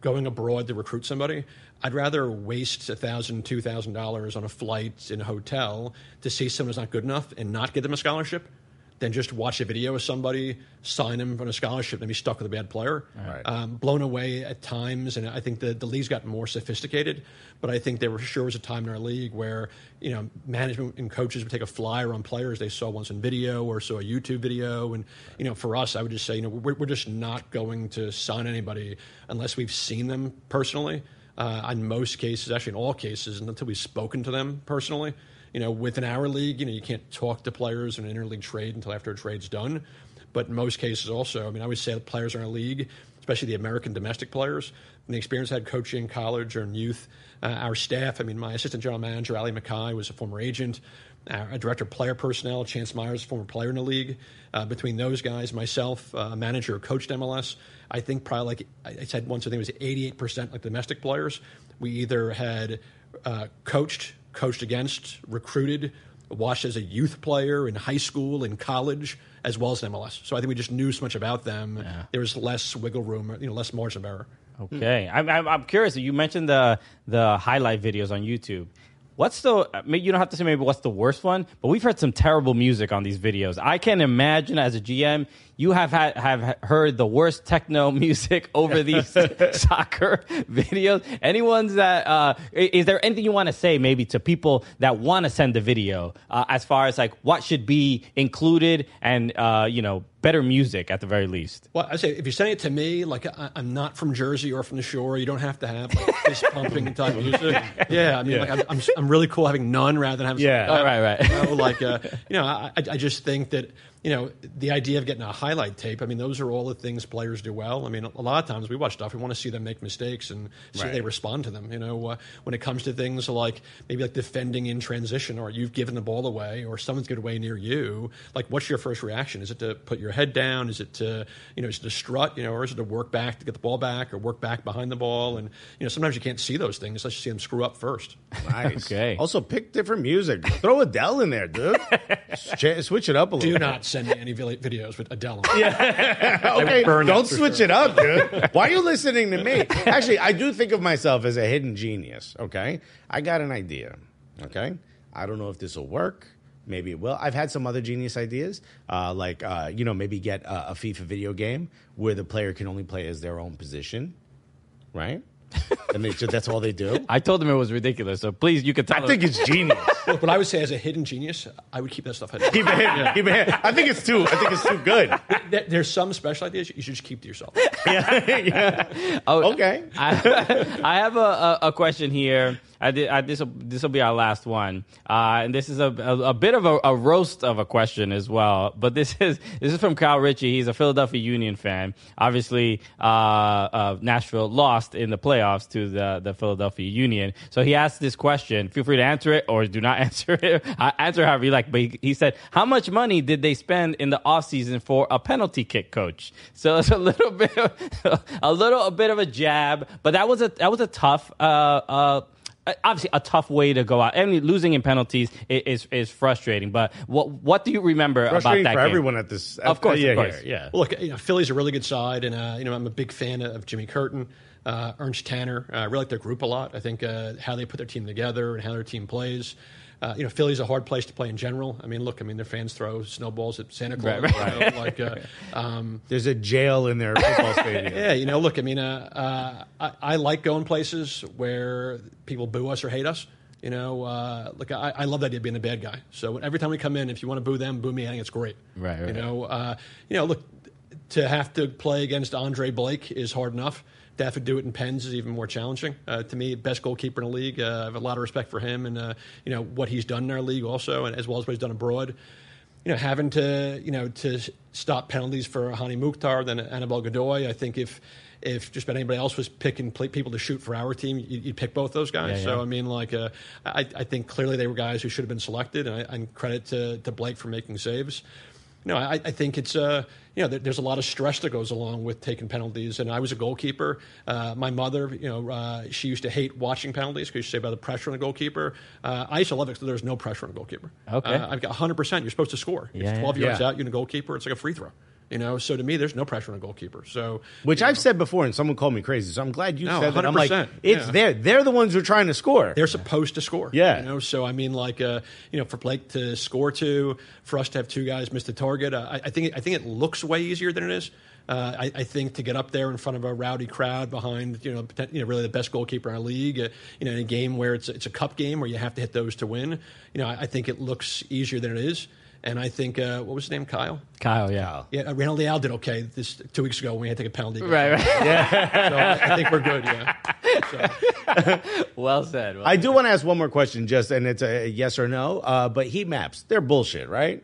going abroad to recruit somebody, I'd rather waste a thousand, two thousand dollars on a flight in a hotel to see someone who's not good enough and not get them a scholarship than just watch a video of somebody, sign them for a scholarship, and be stuck with a bad player. Right. Um, blown away at times, and I think the, the league's gotten more sophisticated, but I think there was, sure was a time in our league where, you know, management and coaches would take a flyer on players they saw once in video or saw a YouTube video, and, you know, for us, I would just say, you know, we're, we're just not going to sign anybody unless we've seen them personally. Uh, in most cases, actually in all cases, and until we've spoken to them personally. You know, within our league, you know, you can't talk to players in an interleague trade until after a trade's done. But in most cases also, I mean, I would say the players in our league, especially the American domestic players, and the experience I had coaching in college or in youth, uh, our staff, I mean, my assistant general manager, Ali Mackay, was a former agent. Our director of player personnel, Chance Myers, former player in the league. Uh, between those guys, myself, a uh, manager who coached M L S, I think probably like I said once, I think it was eighty-eight percent like domestic players. We either had uh, coached, coached against, recruited, watched as a youth player in high school, in college, as well as in M L S. So I think we just knew so much about them. Yeah. There was less wiggle room, you know, less margin of error. Okay, I'm, I'm I'm curious. You mentioned the the highlight videos on YouTube. What's the, maybe you don't have to say maybe what's the worst one, but we've heard some terrible music on these videos. I can imagine as a G M, you have had, have heard the worst techno music over these soccer videos. Anyone's that, uh, is there anything you want to say maybe to people that want to send the video uh, as far as like what should be included and, uh, you know, better music at the very least? Well, I say if you're sending it to me, like I, I'm not from Jersey or from the shore, you don't have to have like, fist pumping type music. Yeah, I mean, yeah. like I'm, I'm, I'm really cool having none rather than having. Yeah, something. Oh, right, right. You know, like uh, you know, I, I just think that. You know, the idea of getting a highlight tape, I mean, those are all the things players do well. I mean, a lot of times we watch stuff, we want to see them make mistakes and see right. how they respond to them. You know, uh, when it comes to things like maybe like defending in transition or you've given the ball away or someone's given away near you, like what's your first reaction? Is it to put your head down? Is it to, you know, is it to strut, you know, or is it to work back to get the ball back or work back behind the ball? And, you know, sometimes you can't see those things unless you see them screw up first. Nice. Okay. Also, pick different music. Throw Adele in there, dude. Switch it up a little. Do not send me any video. With Adele. Yeah. Okay, don't switch sure. it up, dude. Why are you listening to me? Actually, I do think of myself as a hidden genius, okay? I got an idea, okay? I don't know if this will work. Maybe it will. I've had some other genius ideas, uh, like, uh, you know, maybe get a, a FIFA video game where the player can only play as their own position, right? And they, that's all they do. I told them it was ridiculous, so please, you can tell I them. think it's genius. Look, what I would say as a hidden genius, I would keep that stuff hidden. Keep it hidden. Yeah. Keep it hidden. I think it's too. I think it's too good. There's some special ideas you should just keep to yourself. Yeah. yeah. Oh, okay. I, I have a, a, a question here. I did, I, this will this will be our last one, uh, and this is a, a, a bit of a, a roast of a question as well. But this is this is from Kyle Ritchie. He's a Philadelphia Union fan. Obviously, uh, uh, Nashville lost in the playoffs to the, the Philadelphia Union. So he asked this question. Feel free to answer it or do not answer it. Uh, answer however you like. But he, he said, "How much money did they spend in the offseason for a penalty kick coach?" So it's a little bit, of, a little a bit of a jab, but that was a that was a tough. Uh, uh, Obviously, a tough way to go out. I mean, losing in penalties is is, is frustrating. But what what do you remember about that for game? everyone at this? At, of course, yeah, of course. Here, yeah. Well, look, you know, Philly's a really good side, and uh, you know, I'm a big fan of Jimmy Curtin, uh, Ernst Tanner. Uh, I really like their group a lot. I think uh, how they put their team together and how their team plays. Uh, you know, Philly's a hard place to play in general. I mean, look, I mean, their fans throw snowballs at Santa Claus. Right, right. You know, like, uh, um, there's a jail in their football stadium. Yeah, you know, look, I mean, uh, uh, I, I like going places where people boo us or hate us. You know, uh, look, I, I love the idea of being the bad guy. So every time we come in, if you want to boo them, boo me. I think it's great. Right, right. You know, uh, you know, look, to have to play against Andre Blake is hard enough. To have to do it in pens is even more challenging. Uh, to me, best goalkeeper in the league. Uh, I have a lot of respect for him and, uh, you know, what he's done in our league also, and as well as what he's done abroad. You know, having to, you know, to stop penalties for Hani Mukhtar, then Annabelle Godoy. I think if if just about anybody else was picking people to shoot for our team, you'd pick both those guys. Yeah, yeah. So, I mean, like, uh, I, I think clearly they were guys who should have been selected, and, I, and credit to, to Blake for making saves. You know, I, I think it's, uh, you know, there, there's a lot of stress that goes along with taking penalties. And I was a goalkeeper. Uh, my mother, you know, uh, she used to hate watching penalties because she said about the pressure on the goalkeeper. Uh, I used to love it because there's no pressure on the goalkeeper. Okay. Uh, I've got one hundred percent. You're supposed to score. Yeah, it's twelve yeah. yards Yeah. out, you're in a goalkeeper. It's like a free throw. You know, so to me, there's no pressure on a goalkeeper. So, which you I've know, said before, and someone called me crazy. So I'm glad you No, said that. I'm like, one hundred percent, it's yeah. there. They're the ones who are trying to score. they're supposed to score. Yeah. You know, so I mean, like, uh, you know, for Blake to score two, for us to have two guys miss the target, uh, I, I think I think it looks way easier than it is. Uh, I, I think to get up there in front of a rowdy crowd behind, you know, poten- you know, really the best goalkeeper in our league, uh, you know, in a game where it's it's a cup game where you have to hit those to win, you know, I, I think it looks easier than it is. And I think, uh, what was his name, Kyle? Kyle, yeah. Yeah, Reynald Leal did okay this two weeks ago when we had to take a penalty. Right, right. Yeah. So I, I think we're good, yeah. So. Well said. Well I do want to ask one more question, just and it's a yes or no. Uh, but heat maps, they're bullshit, right?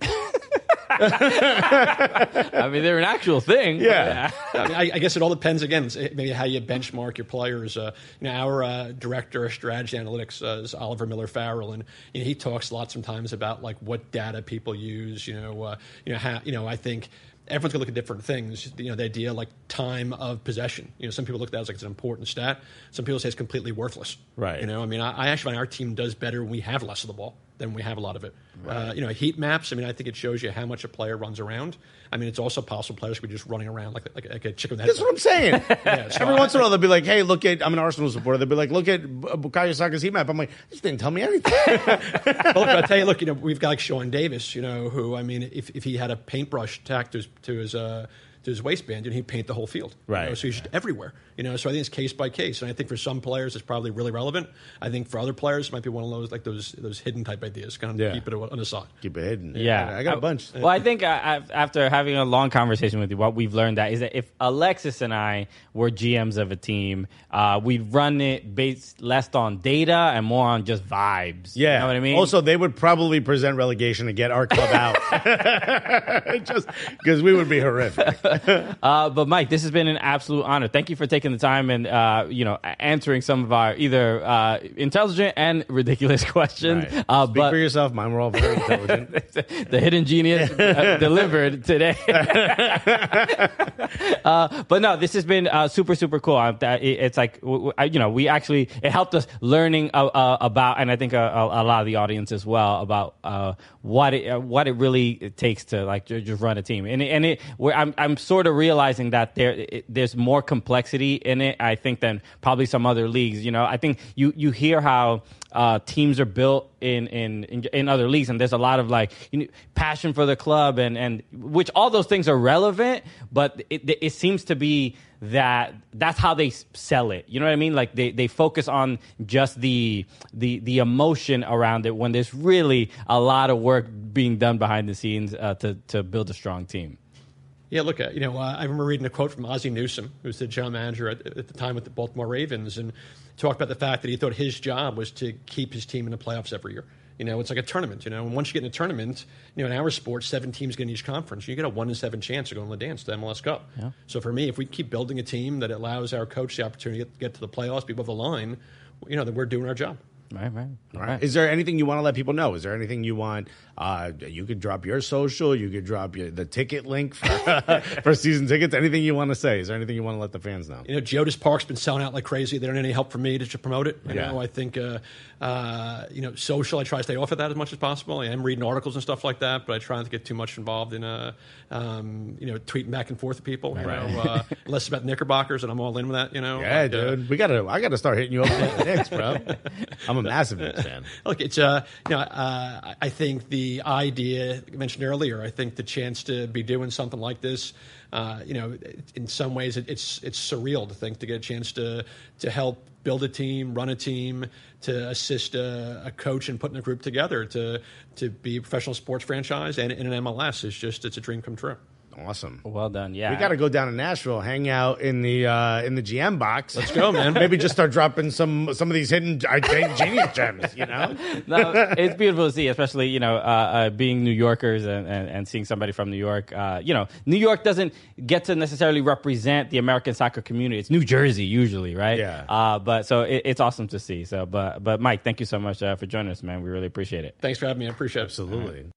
I mean, they're an actual thing. Yeah. I, mean, I, I guess it all depends, again, it's maybe how you benchmark your players. Uh, you know, our uh, director of strategy analytics uh, is Oliver Miller Farrell, and you know, he talks a lot sometimes about like what data people use. You know, uh, you know how you know I think. Everyone's going to look at different things. You know, the idea like time of possession. You know, some people look at that as like it's an important stat. Some people say it's completely worthless. Right. You know, I mean, I, I actually find our team does better when we have less of the ball than we have a lot of it. Right. Uh, you know, heat maps. I mean, I think it shows you how much a player runs around. I mean, it's also possible players could be just running around like like, like a chicken with a head. That's what I'm saying. Yeah, so Every I- once in a while, they'll be like, "Hey, look at." I'm an Arsenal supporter. They'll be like, "Look at Bukayo Saka's heat map." I'm like, "This didn't tell me anything." Well, look, I'll tell you, look, you know, we've got like Sean Davis, you know, who, I mean, if, if he had a paintbrush tacked to his, to his, uh, to his waistband, and he'd paint the whole field. Right. You know, so he's everywhere. You know, so I think it's case by case. And I think for some players, it's probably really relevant. I think for other players, it might be one of those, like those those hidden type ideas, kind of Yeah. keep it on the side. Keep it hidden. Yeah. I got a bunch. Well, I think uh, I've- after having a long conversation with you, what we've learned that is that if Alexis and I were G Ms of a team, uh, we'd run it based less on data and more on just vibes. Yeah. You know what I mean? Also, they would probably present relegation to get our club out, just because we would be horrific. Uh, but Mike, this has been an absolute honor. Thank you for taking the time and uh, you know answering some of our either uh, intelligent and ridiculous questions. Right. Uh, Speak but for yourself. Mine were all very intelligent. the hidden genius uh, delivered today. uh, but no, this has been uh, super super cool. Uh, that- it- it's like w- w- I- you know we actually it helped us learning uh, uh, about, and I think a, a, a lot of the audience as well, about uh, what it uh, what it really takes to like ju- just run a team. And it, and it where I'm I'm sort of realizing that there it, there's more complexity in it, I think, than probably some other leagues. You know, I think you you hear how uh, teams are built in, in in in other leagues, and there's a lot of like you know, passion for the club, and and which all those things are relevant, but it it seems to be that that's how they s- sell it. You know what I mean? Like they, they focus on just the the the emotion around it when there's really a lot of work being done behind the scenes uh, to to build a strong team. Yeah, look, uh, you know, uh, I remember reading a quote from Ozzie Newsome, who's the general manager at, at the time with the Baltimore Ravens, and talked about the fact that he thought his job was to keep his team in the playoffs every year. You know, it's like a tournament, you know, and once you get in a tournament, you know, in our sport, seven teams get in each conference. You get a one in seven chance of going to the dance, to the M L S Cup. Yeah. So for me, if we keep building a team that allows our coach the opportunity to get, get to the playoffs, be above the line, you know, then we're doing our job. Right, right, All right. Is there anything you want to let people know? Is there anything you want? Uh, you could drop your social. You could drop your, the ticket link for, for season tickets. Anything you want to say? Is there anything you want to let the fans know? You know, Geodis Park's been selling out like crazy. They don't need any help from me to, to promote it. You Yeah. know, I think, uh, uh, you know, social, I try to stay off of that as much as possible. I am reading articles and stuff like that, but I try not to get too much involved in, uh, um, you know, tweeting back and forth with people. You Right. know, uh, unless it's about Knickerbockers, and I'm all in with that, you know. Yeah, Like, uh, dude. We gotta. I gotta start hitting you up with the Knicks, bro. I'm a massive Knicks fan. Look, it's uh, you know, uh, I think the idea I mentioned earlier. I think the chance to be doing something like this, uh, you know, in some ways it, it's it's surreal to think to get a chance to to help build a team, run a team, to assist a, a coach in putting a group together to to be a professional sports franchise and in an M L S is just it's a dream come true. Awesome. Well done. Yeah. We got to go down to Nashville, hang out in the uh, in the G M box. Let's go, man. Maybe just start dropping some some of these hidden uh, genius gems. You know. No, it's beautiful to see, especially, you know, uh, uh, being New Yorkers and, and, and seeing somebody from New York. Uh, you know, New York doesn't get to necessarily represent the American soccer community. It's New Jersey usually, right? Yeah. Uh, but so it, it's awesome to see. So, but but Mike, thank you so much uh, for joining us, man. We really appreciate it. Thanks for having me. I appreciate it. Absolutely.